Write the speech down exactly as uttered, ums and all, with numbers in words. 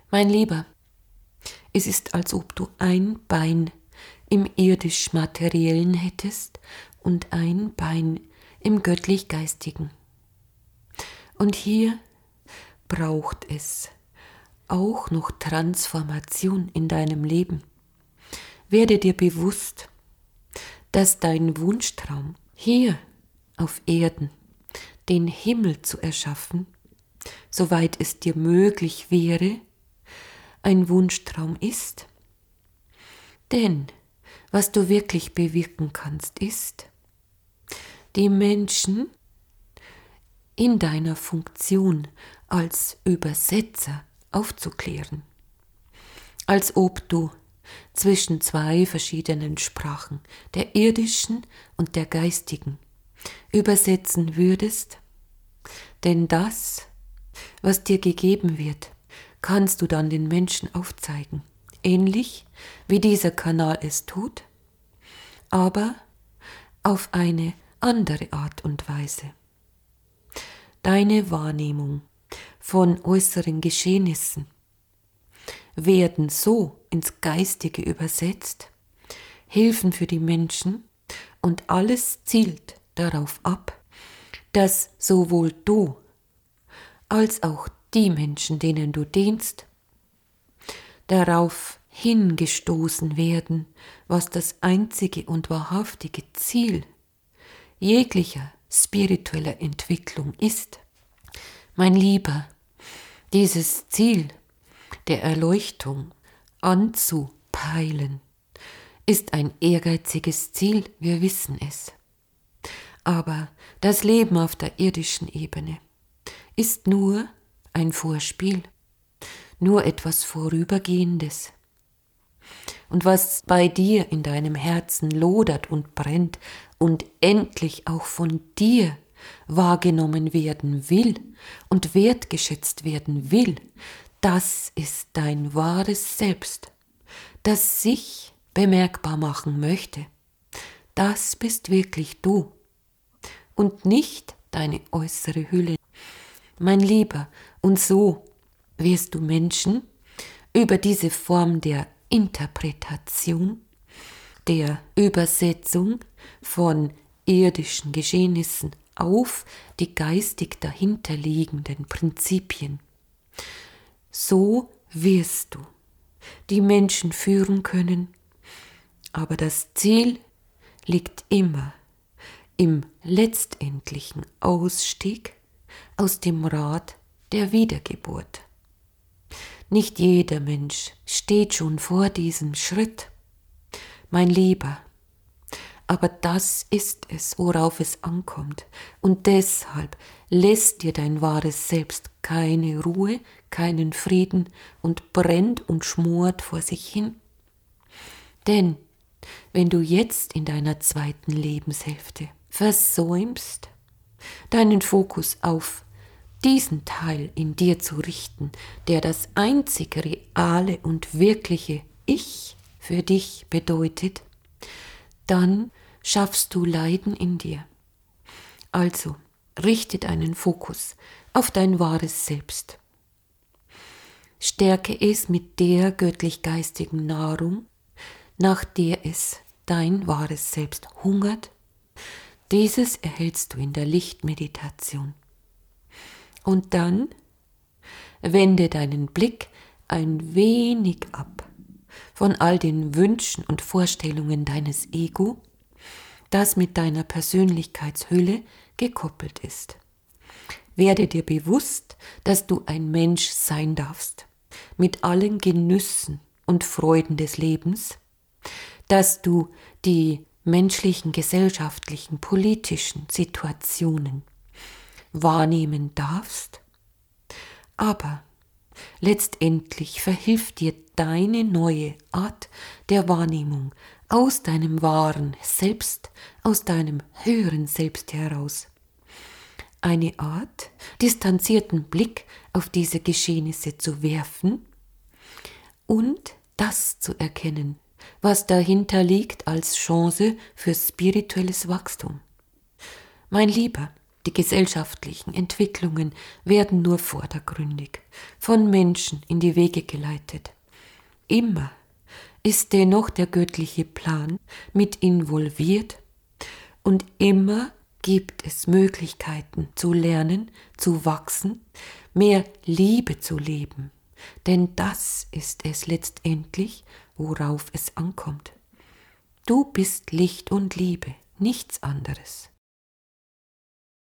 Mein Lieber, es ist, als ob du ein Bein im irdisch-materiellen hättest und ein Bein im göttlich-geistigen. Und hier braucht es auch noch Transformation in deinem Leben. Werde dir bewusst, dass dein Wunschtraum, hier auf Erden den Himmel zu erschaffen, soweit es dir möglich wäre, ein Wunschtraum ist. Denn was du wirklich bewirken kannst, ist, die Menschen in deiner Funktion als Übersetzer aufzuklären, als ob du zwischen zwei verschiedenen Sprachen, der irdischen und der geistigen, übersetzen würdest, denn das, was dir gegeben wird, kannst du dann den Menschen aufzeigen, ähnlich wie dieser Kanal es tut, aber auf eine andere Art und Weise. Deine Wahrnehmung von äußeren Geschehnissen werden so ins Geistige übersetzt, Hilfen für die Menschen, und alles zielt darauf ab, dass sowohl du als auch die Menschen, denen du dienst, darauf hingestoßen werden, was das einzige und wahrhaftige Ziel jeglicher spiritueller Entwicklung ist. Mein Lieber, dieses Ziel der Erleuchtung anzupeilen, ist ein ehrgeiziges Ziel, wir wissen es. Aber das Leben auf der irdischen Ebene ist nur ein Vorspiel, nur etwas Vorübergehendes. Und was bei dir in deinem Herzen lodert und brennt und endlich auch von dir wahrgenommen werden will und wertgeschätzt werden will, das ist dein wahres Selbst, das sich bemerkbar machen möchte. Das bist wirklich du und nicht deine äußere Hülle. Mein Lieber, und so wirst du Menschen über diese Form der Interpretation, der Übersetzung von irdischen Geschehnissen auf die geistig dahinterliegenden Prinzipien. So wirst du die Menschen führen können, aber das Ziel liegt immer im letztendlichen Ausstieg aus dem Rad der Wiedergeburt. Nicht jeder Mensch steht schon vor diesem Schritt, mein Lieber, aber das ist es, worauf es ankommt, und deshalb lässt dir dein wahres Selbst keine Ruhe, keinen Frieden und brennt und schmort vor sich hin. Denn wenn du jetzt in deiner zweiten Lebenshälfte versäumst, deinen Fokus auf diesen Teil in dir zu richten, der das einzige reale und wirkliche Ich für dich bedeutet, dann schaffst du Leiden in dir. Also richte deinen Fokus auf dein wahres Selbst. Stärke es mit der göttlich-geistigen Nahrung, nach der es dein wahres Selbst hungert. Dieses erhältst du in der Lichtmeditation. Und dann wende deinen Blick ein wenig ab von all den Wünschen und Vorstellungen deines Ego, das mit deiner Persönlichkeitshülle gekoppelt ist. Werde dir bewusst, dass du ein Mensch sein darfst, mit allen Genüssen und Freuden des Lebens, dass du die menschlichen, gesellschaftlichen, politischen Situationen wahrnehmen darfst, aber letztendlich verhilft dir deine neue Art der Wahrnehmung aus deinem wahren Selbst, aus deinem höheren Selbst heraus. Eine Art, distanzierten Blick auf diese Geschehnisse zu werfen und das zu erkennen, was dahinter liegt als Chance für spirituelles Wachstum. Mein Lieber, Die gesellschaftlichen Entwicklungen werden nur vordergründig von Menschen in die Wege geleitet. Immer ist dennoch der göttliche Plan mit involviert und immer gibt es Möglichkeiten zu lernen, zu wachsen, mehr Liebe zu leben. Denn das ist es letztendlich, worauf es ankommt. Du bist Licht und Liebe, nichts anderes.